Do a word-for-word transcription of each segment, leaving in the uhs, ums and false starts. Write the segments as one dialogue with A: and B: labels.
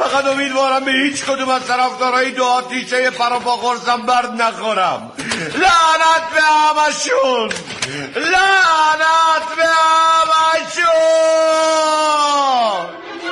A: فقط امیدوارم به هیچ کدوم از طرفدارای دو آتیشه فراپاخورسم برد نخورم. لعنت به همشون، لعنت به همشون.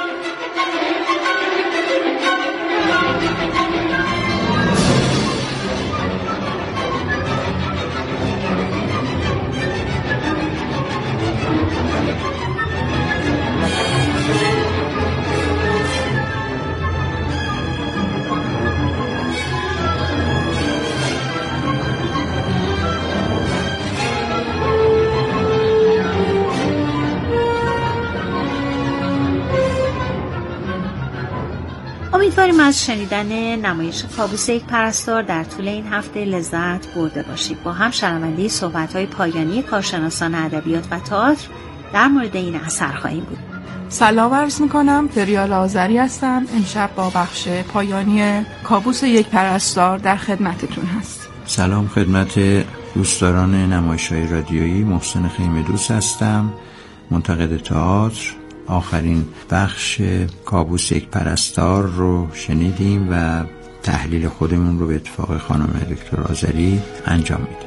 B: امیدواریم از شنیدن نمایش کابوس یک پرستار در طول این هفته لذت برده باشید. با هم شنونده صحبت‌های پایانی کارشناسان ادبیات و تئاتر در مورد این اثر خواهیم بود.
C: سلام عرض می‌کنم، پریال آذری هستم. امشب با بخش پایانی کابوس یک پرستار در خدمتتون هست.
D: سلام خدمت دوستداران نمایش‌های رادیویی، محسن خیمه دوست هستم، منتقد تئاتر. آخرین بخش کابوس یک پرستار رو شنیدیم و تحلیل خودمون رو به اتفاق خانم دکتر آذری انجام میدیم.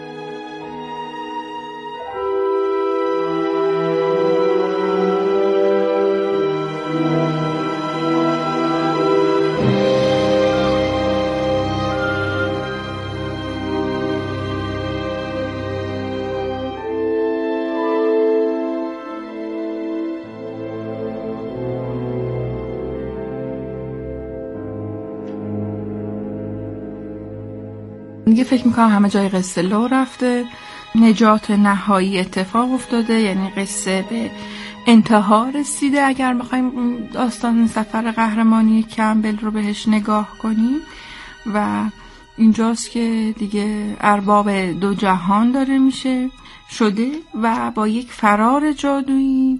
C: دیگه فکر میکنم همه جای قصه لو رفته، نجات نهایی اتفاق افتاده، یعنی قصه به انتها رسیده. اگر بخوایم داستان سفر قهرمانی کمبل رو بهش نگاه کنیم و اینجاست که دیگه ارباب دو جهان داره میشه شده و با یک فرار جادویی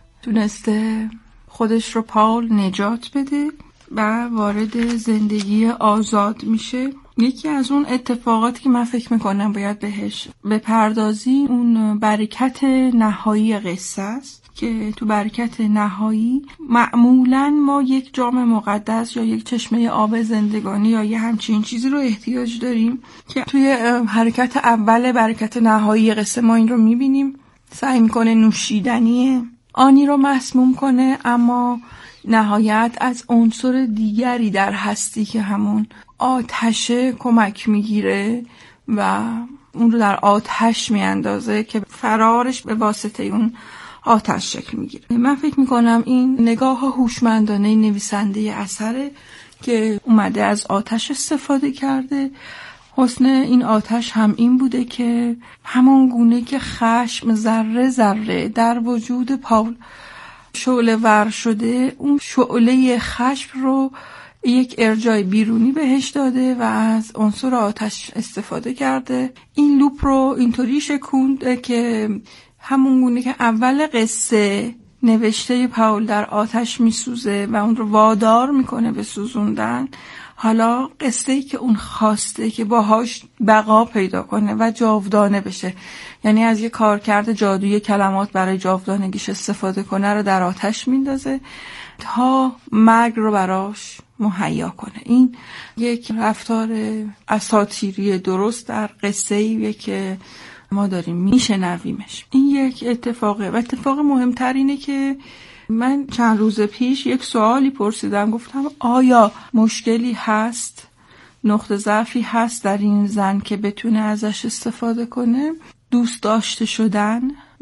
C: تونسته خودش رو پاول نجات بده و وارد زندگی آزاد میشه. یکی از اون اتفاقاتی که من فکر میکنم باید بهش بپردازی اون برکت نهایی قصه است که تو برکت نهایی معمولاً ما یک جام مقدس یا یک چشمه آب زندگانی یا یه همچین چیزی رو احتیاج داریم که توی حرکت اول برکت نهایی قصه ما این رو میبینیم. سعی میکنه نوشیدنی آنی رو مسموم کنه، اما نهایت از عنصر دیگری در هستی که همون آتشه کمک میگیره و اون رو در آتش میاندازه که فرارش به واسطه اون آتش شکل میگیره. من فکر میکنم این نگاه هوشمندانه نویسنده اثره که اومده از آتش استفاده کرده. حسن این آتش هم این بوده که همون گونه که خشم ذره ذره در وجود پاول شعله ور شده، اون شعله خشم رو یک ارجای بیرونی بهش داده و از عنصر آتش استفاده کرده. این لوپ رو اینطوری شکونده که همون گونه که اول قصه نوشته پاول در آتش میسوزه و اون رو وادار میکنه به سوزوندن، حالا قصه‌ای که اون خواسته که باهاش بقا پیدا کنه و جاودانه بشه، یعنی از یه کارکرد جادویی کلمات برای جاودانگیش استفاده کنه رو در آتش میندازه تا مرگ رو براش مهیا کنه. این یک رفتار اساطیری درست در قصه‌ایه که ما داریم میشنویمش. این یک اتفاقه و اتفاق مهمتر اینه که من چند روز پیش یک سوالی پرسیدم، گفتم آیا مشکلی هست، نقطه ضعفی هست در این زن که بتونه ازش استفاده کنه؟ دوست داشته شدن،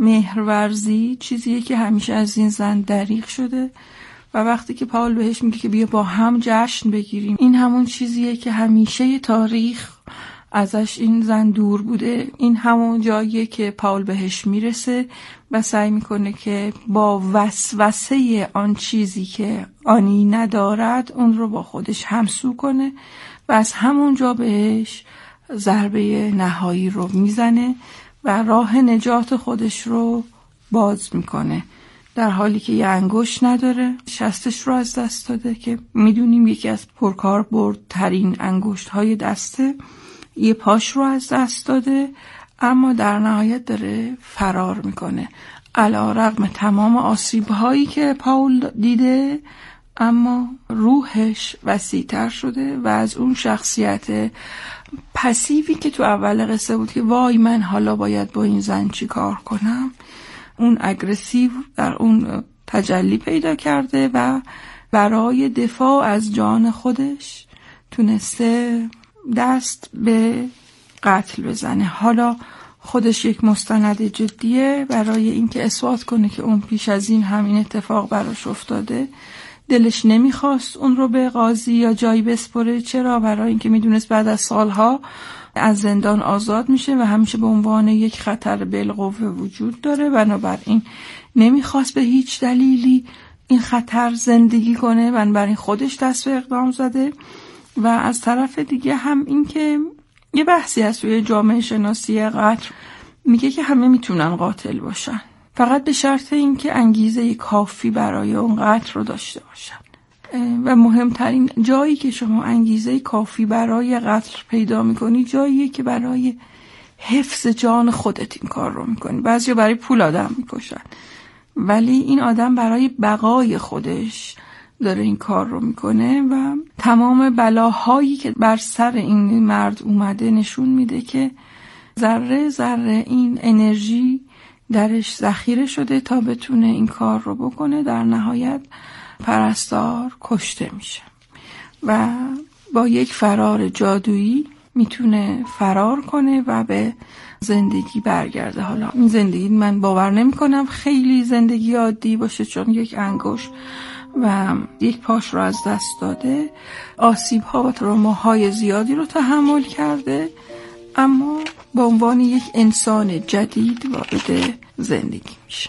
C: مهرورزی چیزیه که همیشه از این زن دریغ شده و وقتی که پاول بهش میگه که بیا با هم جشن بگیریم، این همون چیزیه که همیشه تاریخ ازش این زن دور بوده. این همون جاییه که پاول بهش میرسه و سعی میکنه که با وسوسه آن چیزی که آنی ندارد اون رو با خودش همسو کنه و از همون جا بهش ضربه نهایی رو میزنه و راه نجات خودش رو باز میکنه، در حالی که یه انگشت نداره، شستش رو از دست داده که میدونیم یکی از پرکاربردترین انگشت های دسته، یه پاش رو از دست داده، اما در نهایت داره فرار میکنه. علی رغم تمام آسیب هایی که پاول دیده، اما روحش وسیع‌تر شده و از اون شخصیت پسیوی که تو اول قصه بود که وای من حالا باید با این زن چی کار کنم، اون اگریسیو در اون تجلی پیدا کرده و برای دفاع از جان خودش تونسته دست به قتل بزنه. حالا خودش یک مستند جدیه برای اینکه اثبات کنه که اون پیش از این همین اتفاق براش افتاده. دلش نمیخواست اون رو به قاضی یا جایی بسپره. چرا؟ برای اینکه میدونست بعد از سالها از زندان آزاد میشه و همیشه به عنوان یک خطر بالقوه وجود داره، بنابراین نمیخواست به هیچ دلیلی این خطر زندگی کنه، بنابراین خودش دست به اقدام زده. و از طرف دیگه هم این که یه بحثی هست توی جامعه شناسی قتل، میگه که همه میتونن قاتل باشن، فقط به شرط این که انگیزه کافی برای اون قتل رو داشته باشن. و مهمترین جایی که شما انگیزه کافی برای قتل پیدا میکنی جاییه که برای حفظ جان خودت این کار رو میکنی. بعضیا برای پول آدم میکشن، ولی این آدم برای بقای خودش داره این کار رو میکنه و تمام بلاهایی که بر سر این مرد اومده نشون میده که ذره ذره این انرژی درش ذخیره شده تا بتونه این کار رو بکنه. در نهایت پرستار کشته میشه و با یک فرار جادویی میتونه فرار کنه و به زندگی برگرده. حالا این زندگی من باور نمی کنم خیلی زندگی عادی باشه، چون یک انگشت و یک پاش رو از دست داده، آسیب ها و تروماهای زیادی رو تحمل کرده، اما به عنوان یک انسان جدید وارد زندگی میشه.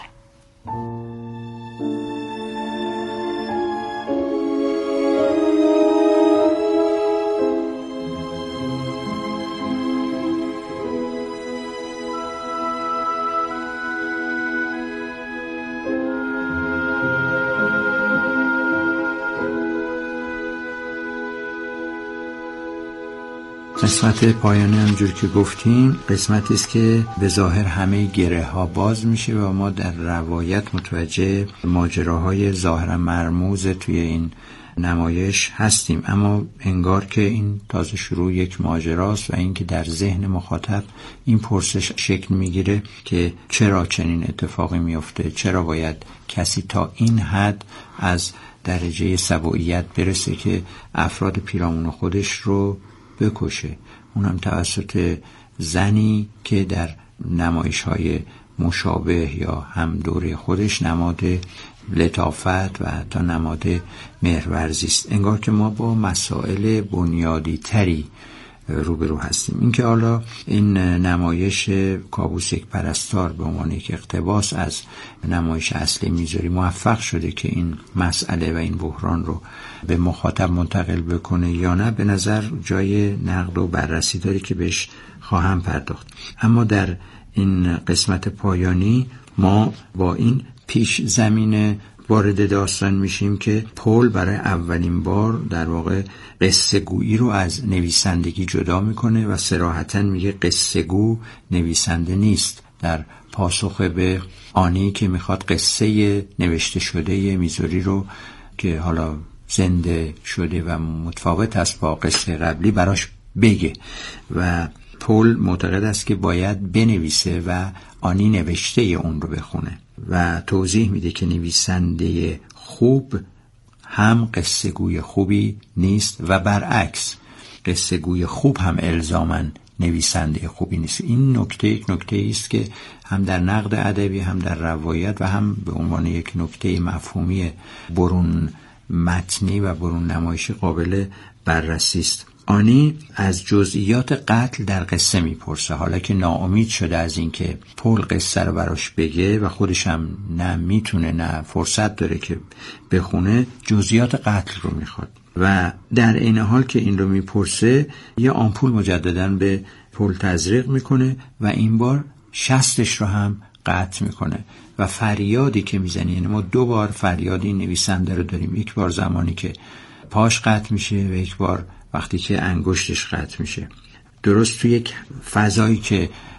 D: قسمت پایانی همجور که گفتیم قسمتی است که به ظاهر همه گره ها باز میشه و ما در روایت متوجه ماجراهای ظاهرا مرموز توی این نمایش هستیم، اما انگار که این تازه شروع یک ماجراست و اینکه در ذهن مخاطب این پرسش شکل میگیره که چرا چنین اتفاقی میفته، چرا باید کسی تا این حد از درجه سبوعیت برسه که افراد پیرامون خودش رو بکشه، اونم توسط زنی که در نمایش‌های مشابه یا هم دوره خودش نماد لطافت و حتی نماد مهرورزی است. انگار که ما با مسائل بنیادی تری روبرو هستیم. اینکه حالا این نمایش کابوس یک پرستار به عنوان یک اقتباس از نمایش اصلی میذاری موفق شده که این مسئله و این بحران رو به مخاطب منتقل بکنه یا نه، به نظر جای نقد و بررسی داره که بهش خواهم پرداخت. اما در این قسمت پایانی ما با این پیش زمینه وارد داستان میشیم که پل برای اولین بار در واقع قصه گویی رو از نویسندگی جدا میکنه و صراحتاً میگه قصه گو نویسنده نیست، در پاسخ به آنی که میخواد قصه نوشته شده میزوری رو که حالا زنده شده و متفاوت است با قصه قبلی براش بگه و پل معتقد است که باید بنویسه و آنی نوشته اون رو بخونه و توضیح میده که نویسنده خوب هم قصه گوی خوبی نیست و برعکس قصه گوی خوب هم الزاماً نویسنده خوبی نیست. این نکته یک نکته است که هم در نقد ادبی هم در روایت و هم به عنوان یک نکته مفهومی برون متنی و برون نمایشی قابل بررسی است. آنی از جزئیات قتل در قصه میپرسه، حالا که ناامید شده از اینکه پل قصه رو براش بگه و خودش هم نه میتونه نه فرصت داره که بخونه، جزئیات قتل رو میخواد و در این حال که این رو میپرسه یه آمپول مجدداً به پل تزریق میکنه و این بار شستش رو هم قطع میکنه و فریادی که میزنه، یعنی ما دو بار فریادی نویسنده رو داریم، یک بار زمانی که پاش قطع میشه و یک بار وقتی که انگشتش قطع میشه. درست توی یک فضایی که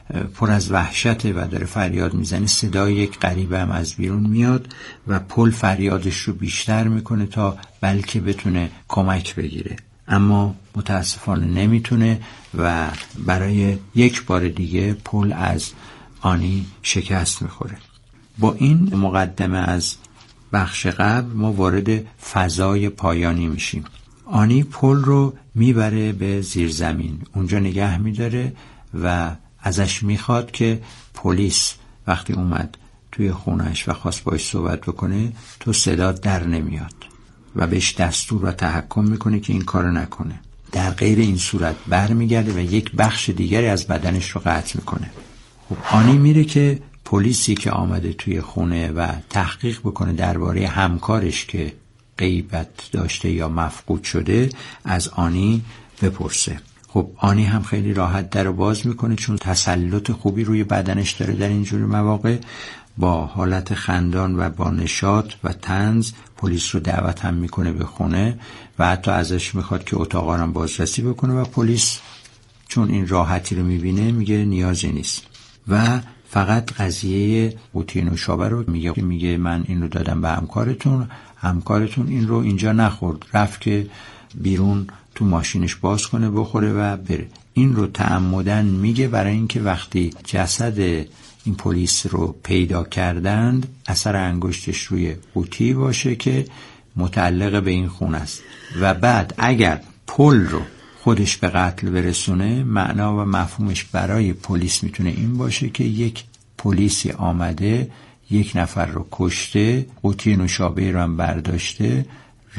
D: پر از وحشته و داره فریاد میزنه، صدای یک غریبه هم از بیرون میاد و پل فریادش رو بیشتر میکنه تا بلکه بتونه کمک بگیره، اما متاسفانه نمیتونه و برای یک بار دیگه پل از آنی شکست میخوره. با این مقدمه از بخش قبل ما وارد فضای پایانی میشیم. آنی پل رو میبره به زیر زمین، اونجا نگه میداره و ازش میخواد که پلیس وقتی اومد توی خونش و خواست باش صحبت بکنه تو صدا در نمیاد و بهش دستور و تحکم میکنه که این کارو نکنه. در غیر این صورت بر میگرده و یک بخش دیگری از بدنش رو قطع میکنه. خب آنی میره که پلیسی که آمده توی خونه و تحقیق بکنه درباره همکارش که غیبت داشته یا مفقود شده از آنی بپرسه. خب آنی هم خیلی راحت در رو باز میکنه چون تسلط خوبی روی بدنش داره در اینجور مواقع. با حالت خندان و با نشاط و طنز پلیس رو دعوت هم میکنه به خونه و حتی ازش میخواد که اتاقا رو بازرسی بکنه و پلیس چون این راحتی رو میبینه میگه نیازی نیست و فقط قضیه قوطی نوشابه رو میگه میگه من این رو دادم به همکارتون، همکارتون این رو اینجا نخورد، رفت که بیرون تو ماشینش باز کنه بخوره و بره. این رو تعمدن میگه برای اینکه وقتی جسد این پلیس رو پیدا کردند اثر انگشتش روی قوطی باشه که متعلق به این خون است و بعد اگر پل رو خودش به قتل برسونه معنا و مفهومش برای پلیس میتونه این باشه که یک پلیسی آمده یک نفر رو کشته، قوطی نوشابه رو هم برداشته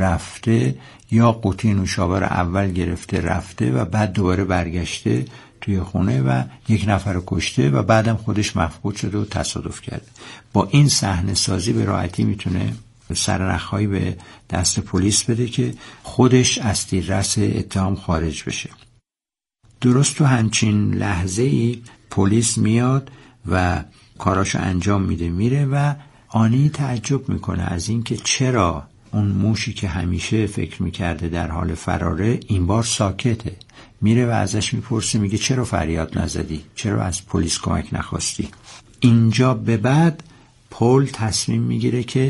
D: رفته یا قوطی نوشابه رو اول گرفته رفته و بعد دوباره برگشته توی خونه و یک نفر رو کشته و بعدم خودش مفقود شده و تصادف کرده. با این صحنه سازی به راحتی میتونه سرنخهایی به دست پلیس بده که خودش از تیررس اتهام خارج بشه. درست تو همچین لحظه ای پلیس میاد و کاراشو انجام میده میره و آنی تعجب میکنه از اینکه چرا اون موشی که همیشه فکر میکرده در حال فراره این بار ساکته. میره و ازش میپرسه میگه چرا فریاد نزدی؟ چرا از پلیس کمک نخواستی؟ اینجا به بعد پل تصمیم میگیره که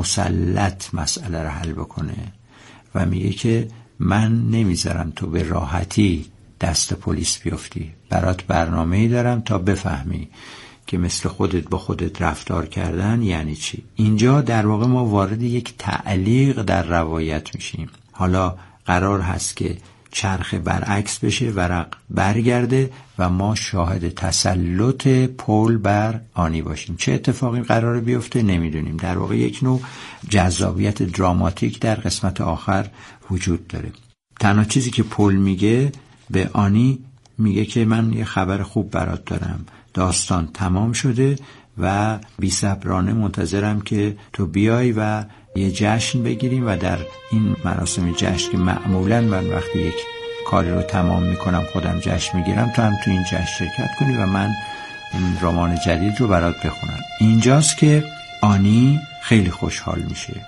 D: مسلط مسئله رو حل بکنه و میگه که من نمیذارم تو به راحتی دست پلیس بیفتی، برات برنامه‌ای دارم تا بفهمی که مثل خودت با خودت رفتار کردن یعنی چی. اینجا در واقع ما وارد یک تعلیق در روایت میشیم. حالا قرار هست که چرخ برعکس بشه، ورق برگرده و ما شاهد تسلط پل بر آنی باشیم. چه اتفاقی قراره بیفته نمیدونیم. در واقع یک نوع جذابیت دراماتیک در قسمت آخر وجود داره. تنها چیزی که پل میگه به آنی میگه که من یه خبر خوب برات دارم، داستان تمام شده و بی‌صبرانه منتظرم که تو بیای و یه جشن بگیریم و در این مراسم جشن که معمولاً من وقتی یک کاری رو تمام میکنم خودم جشن میگیرم تو هم تو این جشن شرکت کنی و من این رمان جدید رو برات بخونم. اینجاست که آنی خیلی خوشحال میشه.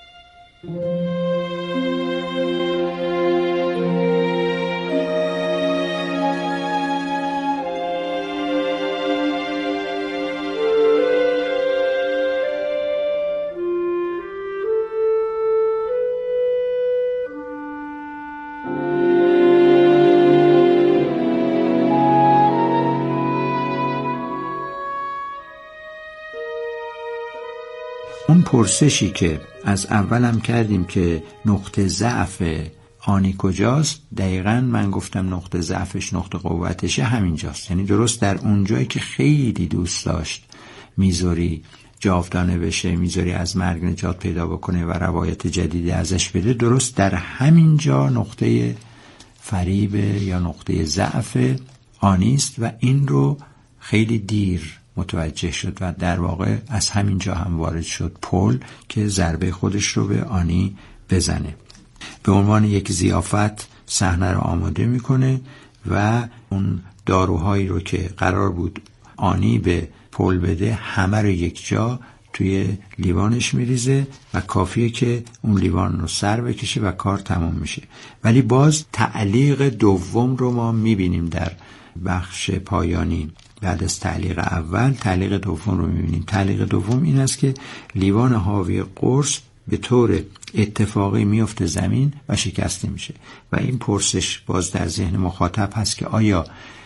D: اون پرسشی که از اولم کردیم که نقطه ضعف آنی کجاست، دقیقاً من گفتم نقطه ضعفش نقطه قوتشه همینجاست. یعنی درست در اون جایی که خیلی دوست داشت میزوری جاودانه بشه، میزوری از مرگ نجات پیدا بکنه و روایت جدیدی ازش بده، درست در همینجا نقطه فریب یا نقطه ضعف آنیست و این رو خیلی دیر متوجه شد و در واقع از همین جا هم وارد شد پل که ضربه خودش رو به آنی بزنه. به عنوان یک ضیافت صحنه رو آماده میکنه و اون داروهایی رو که قرار بود آنی به پل بده همه رو یک جا توی لیوانش میریزه و کافیه که اون لیوان رو سر بکشه و کار تمام میشه. ولی باز تعلیق دوم رو ما میبینیم در بخش پایانی بعد از تعلیق اول تعلیق دوم رو می‌بینیم. تعلیق دوم این است که لیوان حاوی قرص به طور اتفاقی میفته زمین و شکسته میشه و این پرسش باز در ذهن مخاطب هست که آیا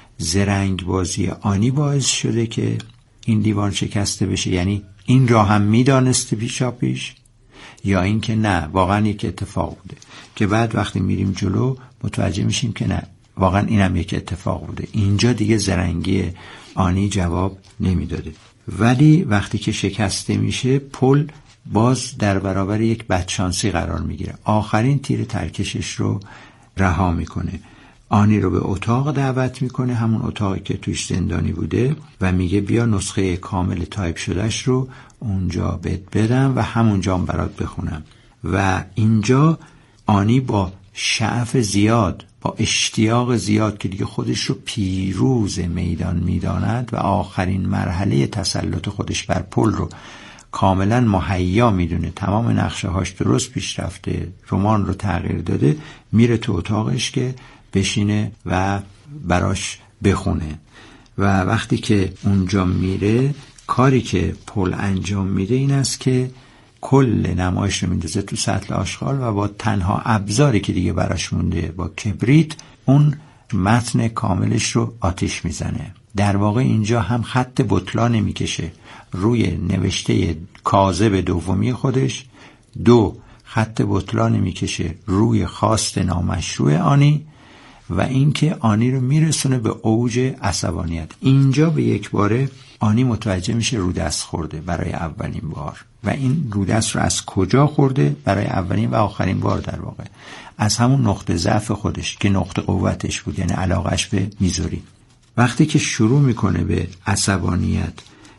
D: زرنگ بازی آنی باعث شده که این لیوان شکسته بشه، یعنی این را هم میدانسته پیشا پیش، یا این که نه واقعا یک اتفاق بوده که بعد وقتی میریم جلو متوجه میشیم که نه واقعا اینم یک اتفاق بوده. اینجا دیگه زرنگی آنی جواب نمیداده. ولی وقتی که شکسته میشه پل باز در برابر یک بدشانسی قرار میگیره. آخرین تیر ترکشش رو رها میکنه، آنی رو به اتاق دعوت میکنه، همون اتاقی که توش زندانی بوده، و میگه بیا نسخه کامل تایپ شدهش رو اونجا بهت بدم و همونجا هم برات بخونم. و اینجا آنی با شعف زیاد، با اشتیاق زیاد که دیگه خودش رو پیروز میدان میداند و آخرین مرحله تسلط خودش بر پل رو کاملا مهیا میدونه، تمام نقشه هاش درست پیش رفته، رمان رو تغییر داده، میره تو اتاقش که بشینه و براش بخونه. و وقتی که اونجا میره کاری که پل انجام میده این است که کل نمایش رو میندازه تو سطل آشغال و با تنها ابزاری که دیگه براش مونده با کبریت اون متن کاملش رو آتش میزنه. در واقع اینجا هم خط بطلان میکشه روی نوشته کاذب دومی خودش، دو خط بطلان میکشه روی خواست نامشروع آنی، و اینکه آنی رو میرسونه به اوج عصبانیت. اینجا به یک باره آنی متوجه میشه رو دست خورده برای اولین بار، و این رو دست رو از کجا خورده؟ برای اولین و آخرین بار در واقع از همون نقطه ضعف خودش که نقطه قوتش بود، یعنی علاقش به میزوری. وقتی که شروع میکنه به عصبانیت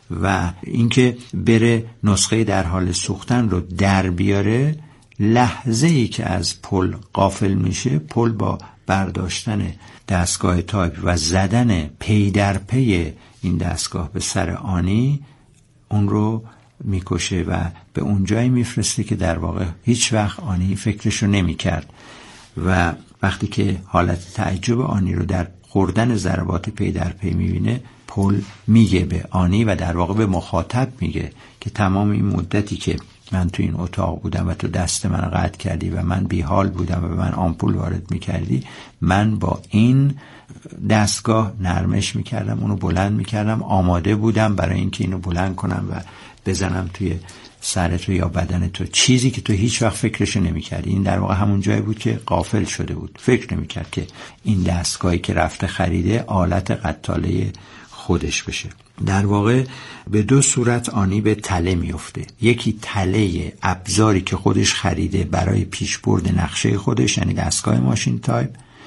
D: و اینکه بره نسخه در حال سوختن رو در بیاره، لحظه ای که از پل غافل میشه، پل با برداشتن دستگاه تایپ و زدن پی در پی این دستگاه به سر آنی اون رو میکشه و به اون جایی میفرسته که در واقع هیچ وقت آنی فکرشو نمیکرد. و وقتی که حالت تعجب آنی رو در خوردن ضربات پی در پی میبینه، پل میگه به آنی و در واقع به مخاطب میگه که تمام این مدتی که من تو این اتاق بودم و تو دست من قطع کردی و من بیحال بودم و به من آمپول وارد میکردی، من با این دستگاه نرمش میکردم، اونو بلند میکردم، آماده بودم برای اینکه اینو بلند کنم و بزنم توی سر تو یا بدن تو، چیزی که تو هیچ وقت فکرشو نمیکردی. این در واقع همون جایی بود که غافل شده بود، فکر نمیکرد که این دستگاهی که رفته خریده آلت قتاله خودش بشه. در واقع به دو صورت آنی به تله میفته. یکی تله ابزاری که خودش خریده برای پیشبرد نقشه خودش، یعنی دستگاه ماشین تایپ،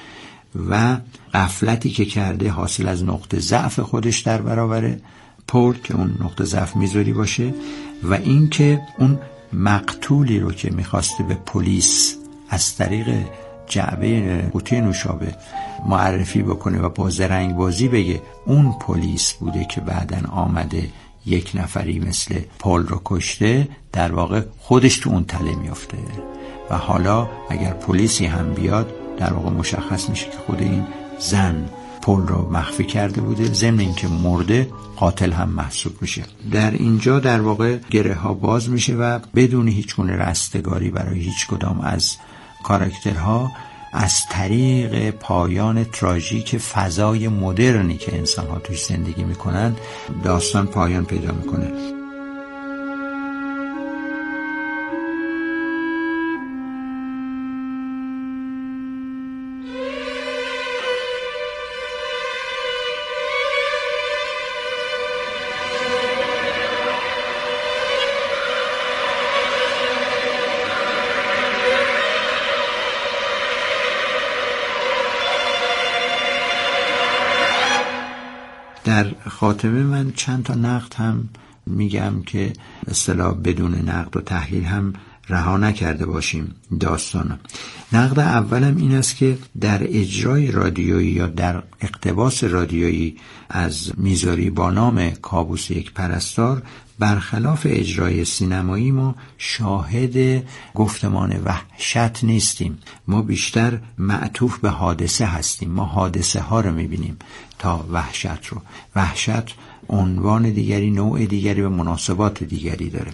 D: و غفلتی که کرده حاصل از نقطه ضعف خودش در برابر پل که اون نقطه ضعف میذاری باشه، و این که اون مقتولی رو که میخواسته به پلیس از طریق جعبه قوطی نوشابه معرفی بکنه و با زرنگ بازی بگه اون پلیس بوده که بعدن آمده یک نفری مثل پل رو کشته، در واقع خودش تو اون تله میفته. و حالا اگر پلیسی هم بیاد در واقع مشخص میشه که خود این زن پل رو مخفی کرده بوده، ضمن اینکه مرده قاتل هم محسوب میشه. در اینجا در واقع گره ها باز میشه و بدون هیچ گونه رستگاری برای هیچ کدام از کاراکترها از طریق پایان تراژیک فضای مدرنی که انسان ها توش زندگی میکنن داستان پایان پیدا میکنه. در خاتمه من چند تا نقد هم میگم که اصطلاح بدون نقد و تحلیل هم رها نکرده باشیم داستانا. نقد اولم این است که در اجرای رادیویی یا در اقتباس رادیویی از میذاری با نام کابوس یک پرستار، برخلاف اجرای سینمایی ما شاهد گفتمان وحشت نیستیم. ما بیشتر معطوف به حادثه هستیم. ما حادثه ها رو میبینیم تا وحشت رو. وحشت عنوان دیگری، نوع دیگری و مناسبات دیگری داره.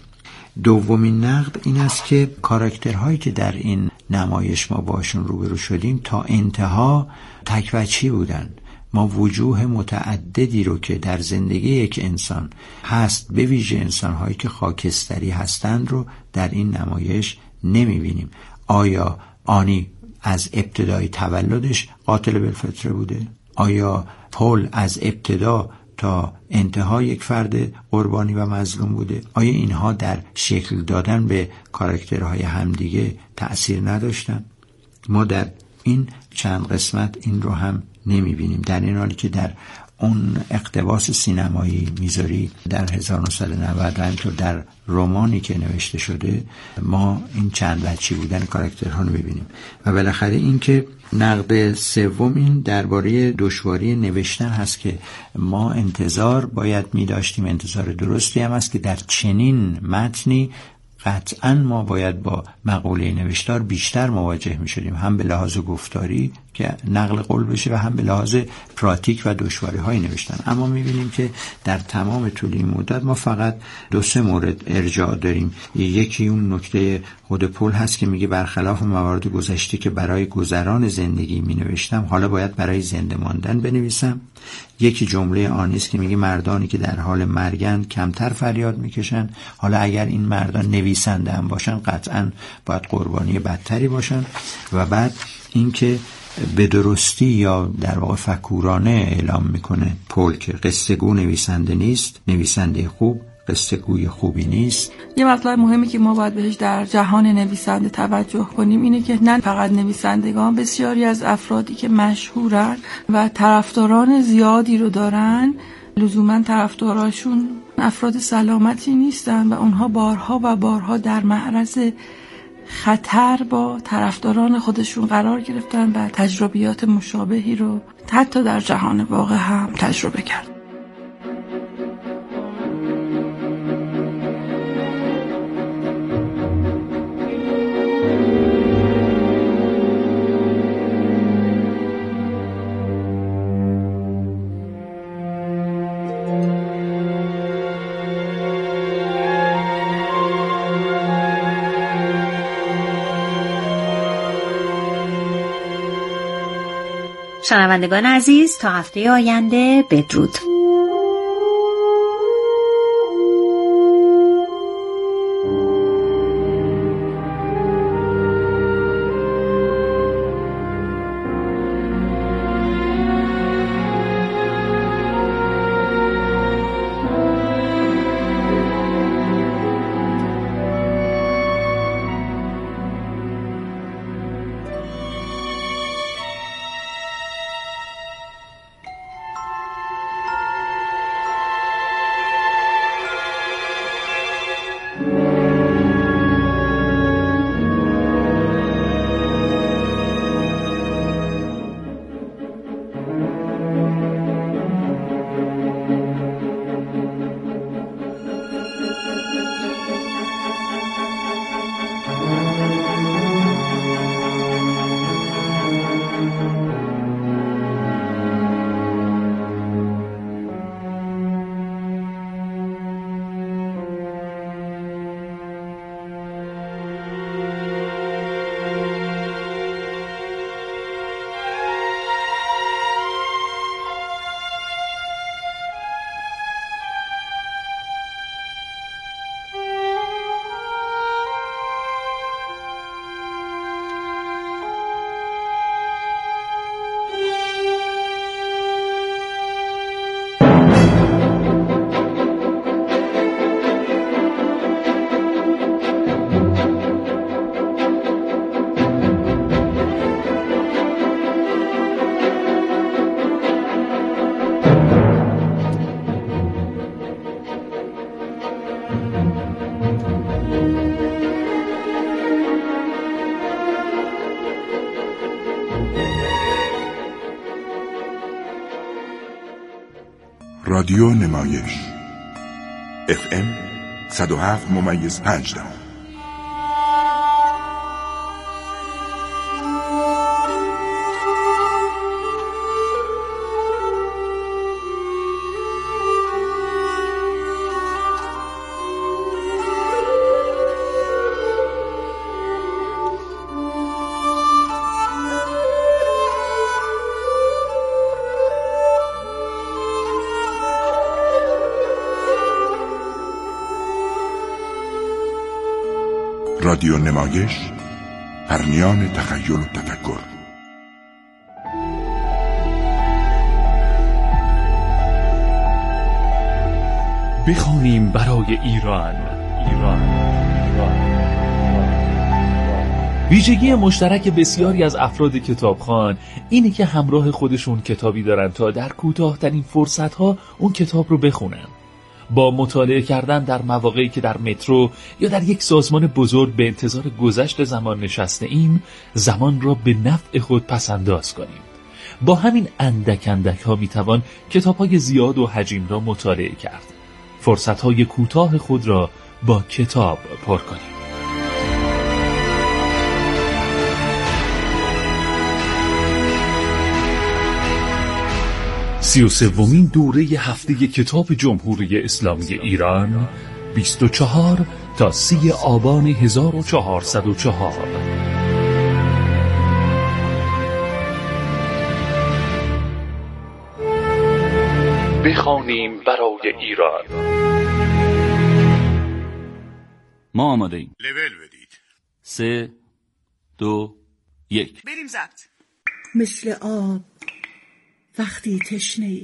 D: دومین نقد این است که کاراکترهایی که در این نمایش ما باشون روبرو شدیم تا انتها تک‌وجهی بودن. ما وجوه متعددی رو که در زندگی یک انسان هست، به ویژه انسان‌هایی که خاکستری هستند، رو در این نمایش نمی‌بینیم. آیا آنی از ابتدای تولدش قاتل بالفطره بوده؟ آیا پل از ابتدا تا انتها یک فرد قربانی و مظلوم بوده؟ آیا اینها در شکل دادن به کاراکترهای همدیگه تأثیر نداشتن؟ ما در این چند قسمت این رو هم نمیبینیم، در این حالی که در اون اقتباس سینمایی میذاری در هزار و نهصد و نود و همینطور در رمانی که نوشته شده ما این چند وجهی بودن کاراکترها رو میبینیم. و بالاخره این که نقد سوم این درباره دشواری نوشتن هست که ما انتظار باید می‌داشتیم، انتظار درستی هم است که در چنین متنی قطعاً ما باید با مقوله نوشتار بیشتر مواجه می شدیم، هم به لحاظ گفتاری که نقل قول بشه و هم به لحاظ پراتیک و دشواری های نوشتن. اما می بینیم که در تمام طول این مدت ما فقط دو سه مورد ارجاع داریم. یکی اون نکته خود پل هست که میگه برخلاف موارد گذشته که برای گذران زندگی می نوشتم، حالا باید برای زنده ماندن بنویسم. یکی جمله آنیست که میگه مردانی که در حال مرگن کمتر فریاد میکشن، حالا اگر این مردان نویسنده هم باشن قطعاً باید قربانی بدتری باشن. و بعد اینکه به درستی یا در واقع فکورانه اعلام میکنه پل که قصه گو نویسنده نیست، نویسنده خوب قصه گوی خوبی نیست.
C: یه مطلب مهمی که ما باید بهش در جهان نویسنده توجه کنیم اینه که نه فقط نویسندگان، بسیاری از افرادی که مشهورن و طرفداران زیادی رو دارن لزوما طرفداراشون افراد سلامتی نیستن و اونها بارها و بارها در معرض خطر با طرفداران خودشون قرار گرفتن و تجربیات مشابهی رو حتی در جهان واقع هم تجربه کردن.
B: شنوندگان عزیز، تا هفته آینده بدرود.
E: رادیو نمایش اف ام صد و هفت ممیز پنج دهم. رادیو نمایش، پرنیان تخیل و تفکر.
F: بخوانیم برای ایران. ایران. ویژگی مشترک بسیاری از افراد کتابخوان اینه که همراه خودشون کتابی دارن تا در کوتاه‌ترین فرصت‌ها اون کتاب رو بخونن. با مطالعه کردن در مواقعی که در مترو یا در یک سازمان بزرگ به انتظار گذشت زمان نشسته ایم، زمان را به نفع خود پسنداز کنیم. با همین اندک اندک ها میتوان کتاب های زیاد و حجیم را مطالعه کرد. فرصت های کوتاه خود را با کتاب پر کنیم. سی و سومین دوره هفته کتاب جمهوری اسلامی ایران، بیست و چهار تا سی آبان هزار و چهارصد و چهار. بخوانیم برای ایران.
G: ما آماده ایم.
A: لول بدید.
G: سه دو یک
H: بریم ضبط.
I: مثل آب وقتی تشنه‌ای،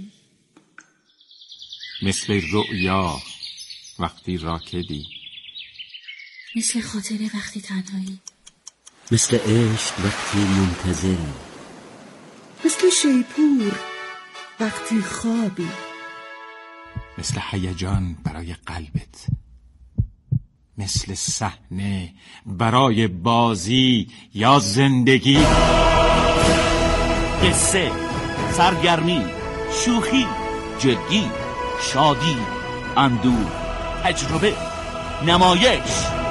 J: مثل رؤیا وقتی راکدی،
I: مثل خاطره وقتی تنهایی،
K: مثل عشق وقتی منتظری،
I: مثل شیپور وقتی خوابی،
J: مثل هیجان برای قلبت، مثل صحنه برای بازی یا زندگی.
G: قصه، سرگرمی، شوخی، جدی، شادی، اندوه، تجربه، نمایش.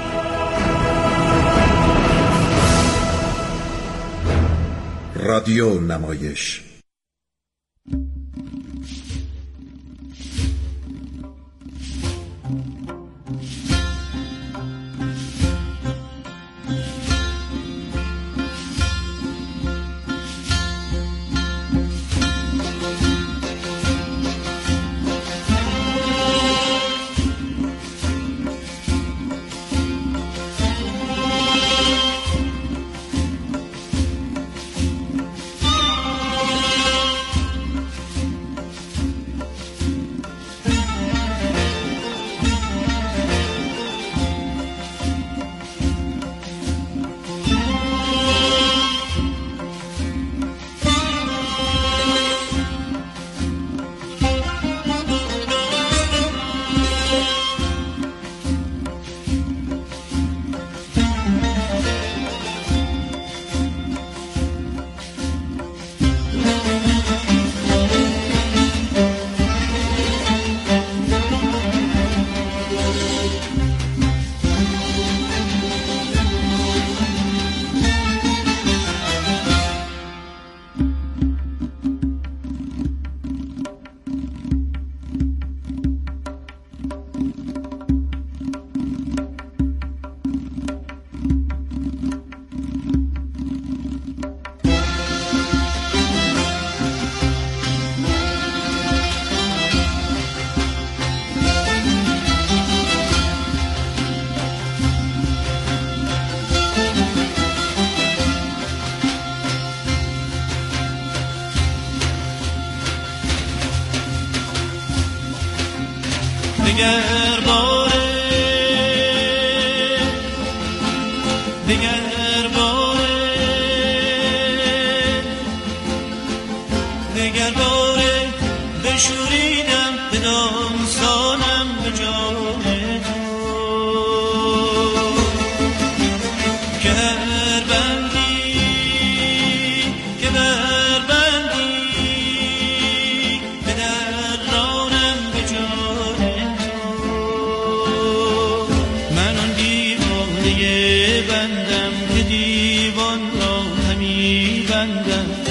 L: رادیو نمایش.
M: دیگر باره دیگر باره دیگر باره بشوریدم به داستانم به جان تو که هر بندی که بر بندی به در رانم میبندم